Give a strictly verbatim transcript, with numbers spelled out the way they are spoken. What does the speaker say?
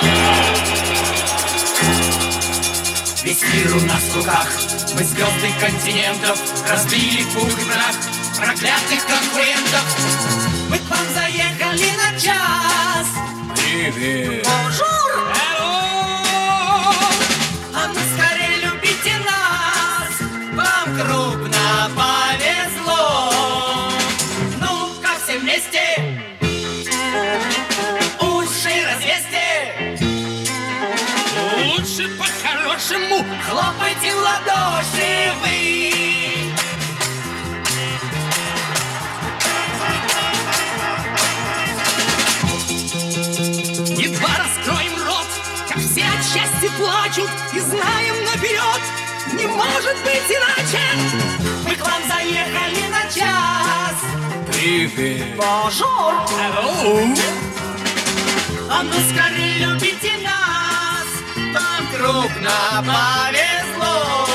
Весь мир у нас в руках, мы звезды континентов, разбили пух и прах проклятых конкурентов. Мы к вам заехали на час. Привет. Бонжур. А ну скорее любите нас, вам крупно повезло. Ну-ка все вместе уши развесьте. Лучше по-хорошему Хлопайте в ладоши вы. едва раскроем рот, как все от счастья плачут, и знаем наперед, не может быть иначе. Мы к вам заехали на час. Привет. Бонжур. Hello. А ну скорее любите нас, вам крупно повезло.